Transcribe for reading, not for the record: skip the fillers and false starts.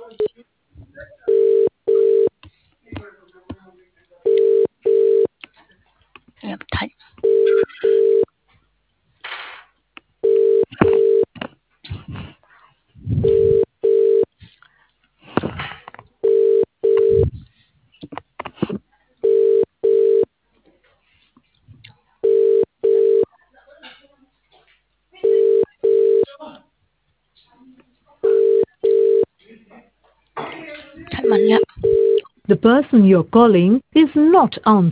Âm thanh. Thật mạnh ạ. The person you're calling is not answering.